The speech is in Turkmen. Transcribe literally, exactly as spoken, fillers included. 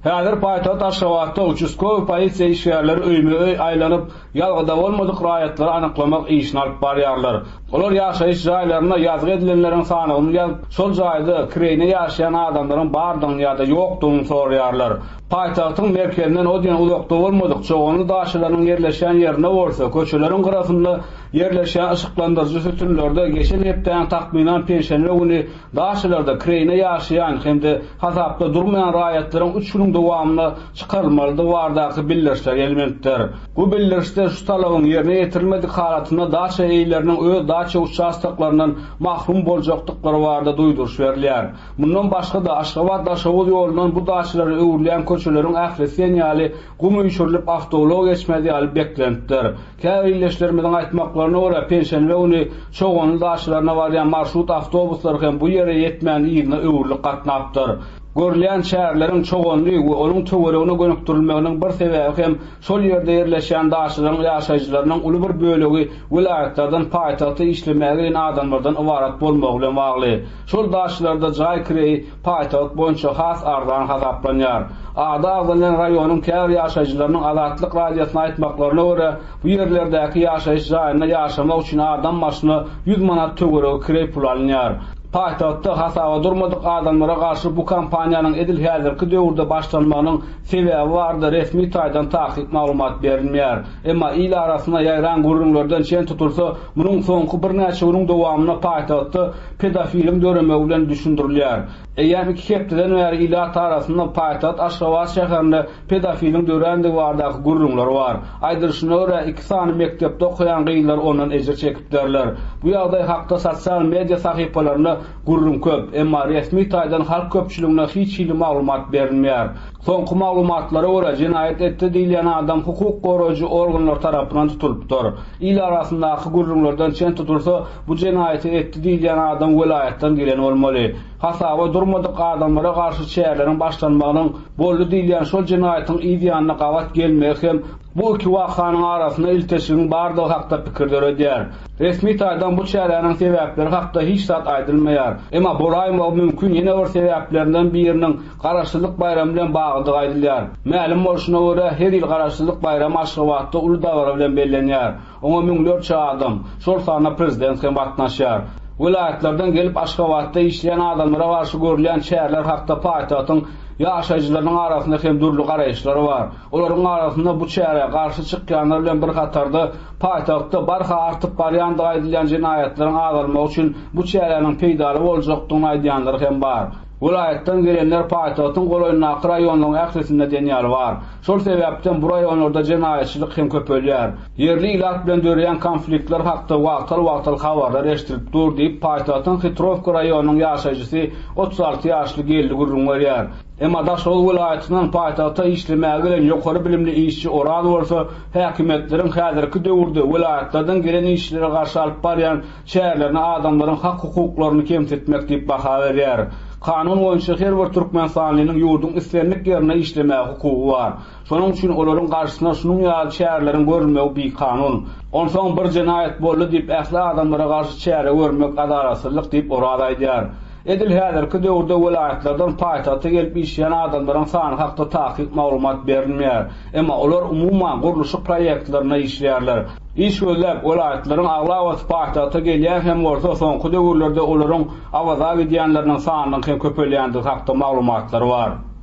Häzir paýtagat Aşgabatda uçuskowy polisiýa işgärleri öýme aýlanyp ýalgyda bolmadyk raýatlary anyklamak işini alyp barýarlar. Olar ýaşaýyş jaýlaryna ýazgy edilenleriň sanyny ýazyp, şol jaýda kirene ýaşaýan adamlaryň bardygyny ýa-da ýokdugyny sorýarlar. Paýtagtyň merkezinden o diýen uzakda bolmadyk çoğunly daşylaryň ýerleşen ýerine bolsa, köçeleriň gyrasynda ýerleşen ışıklandyrjy sütunlarda geçen hepden takminan penşenle güni daşylarda kirene ýaşaýan hemde hasapda durmayan raýatlaryň üç güniň dowamyna çykarylmaly bardaky birleşik elementler. Bu birleşikler şu talabyň ýerine ýetirilmedik halatyna daşy eýleriniň öz daşy uçaşdyklarynyň mahrum boljakdyklary barada duýduruş berilýär. Bundan başga da Aşgabat daşawy ýolundan bu daşylary öwürleýän köçeleriň ähli senýaly gum uýşurylyp awtolog geçmedi alyp beklentdir. Käwirleşlermeden aýtmaklaryna görä penşenle güni çoğunly daşylaryna barýan marşrut awtobuslary hem bu ýere ýetmän ýygyna öwürlik gatnapdyr. Görülen şäherleriň çoğunluğu we onuň töweregine gönükdirilmeginiň bir sebebi hem şol ýerde ýerleşen daşylaryň ýaşaýjylarynyň uly bir bölegi vilayatlardan paýtagty işlemäge adamlardan ibarat bolmagy bilen bagly. Şol daşylarda jaý kirei paýtagat boýunça has ardan hasaplanýar. Ada agylan raýonyň käbir ýaşaýjylarynyň azatlyk radiýasyna aýtmaklaryna görä, bu ýerlerdäki ýaşaýyş jaýyna ýaşamak üçin adam başyna ýüz manat töweregi kirei pul alınýar. Paýtagtda hasaba durmadyk adamlara garşy bu kampaniýanyň edil häzirki döwürde başlanmagynyň sebebi bardy, resmi taýdan taýyp maglumat berilmeýär. Emma il arasyna ýaýran gurrunlardan çen tutulsa, munyň soňky bir näçe ýylyň dowamyna paýtagtda pedofilim döremek bilen düşündirilýär. Eýer iki hepden bäri ilat arasynda paýtagat Aşgabat şäherinde pedofilim dörenди bardaky gurrunlar bar. Aýdyryşyna görä iki sany mektepde okuyan gyýlar ondan ejir çekipdirler. Bu ýagdaý hakda sosial media sahypalaryna gurrun köp, emma resmi taýdan halk köpçüligine hiç hili maglumat berilmeýär. Soňky maglumatlara görä jinayet etdi diýilen adam hukuk goraýjy organlar tarapyndan tutulupdyr. Il arasyndaky gurrunlardan çen tutulsa, bu jinayeti etdi diýilen adam welayatdan gelen bolmaly. Hasaba durmadyk adamlara garşy şäherleriň başlanmagynyň boldy diýilen şol jinayetiň ideýanyna gawat gelmek hem bu iki wakanyň arasyna ilteşigiň bardygy hakda pikirler edýär. Resmi taýdan bu şäherleriň sebäpleri hakda hiç zat aýdylmaýar. Emma boraýma mümkin ýene bir sebäplerinden biriniň Garaşsyzlyk bayramy bilen baglydygy aýdylýar. Ma'lum bolşuna görä her ýyl Garaşsyzlyk bayramy Aşgabatda uly dagara bilen bellenýär. Oňa müňlerçe adam, şol sanyna prezident hem gatnaşýar. Vilayatlardan gelip Aşgabatda işleyen adamlara garşy görülen şäherler hakda paýtagatyň ýaşaýjylarynyň arasynda hem durly garaýşlary bar. Olaryň arasynda bu şähere garşy çykýanlar bilen bir gatarda paýtagtda barha artyp barýandygy aýdylan jinaýatleriň agyrmak üçin bu şäherleriň peýdaly boljakdygyny aýdýanlar hem bar. Vilayatdan gelenler paýtagatyň golaýyna raýonyň ählisinde denýär bar. Şol sebäpden bu raýonlarda jinayetçilik hem köpelýär. Yerli ilat bilen döreýän konfliktler hakda wagtal-wagtal habarlar eşdilip dur diýip paýtagatyň Hitrovka raýonynyň ýaşaýjysy otuz alty ýaşly geldi gurrun berýär. Emma da şol vilayatynyň paýtagta işlemäge gelen ýokary bilimli işçi oran bolsa, häkimetleriň häzirki döwürde vilayatlardan gelen işlere garşy alyp barýan şäherlerine adamlaryň hak hukuklaryny kemsetmek diýip baha berýär. Kanun boýunça her bir türkmen sanlynyň ýurdun islenlik ýerine işlemäge hukugy bar. Şonuň üçin olaryň garşysyna şunuň ýaly şäherleriň görülmegi bir kanun. Onsoň bir jinayet boldy diýip ähli adamlara garşy şähere görmek adalatsızlyk diýip orada aýdýar. Edil häzirki döwürde vilayatlardan paýtagta gelip işleýän adamlaryň sany hakda taýyp maglumat berilmeýär. Emma olar umumyň guruluşy proýektlerine işleýärler. İş gözläp vilayatlaryň aglawaty paýtagta gelýän hem bolsa soňky döwürlerde olaryň awaza edýänleriniň sanynyň hem köpelýändigi hakda maglumatlar bar.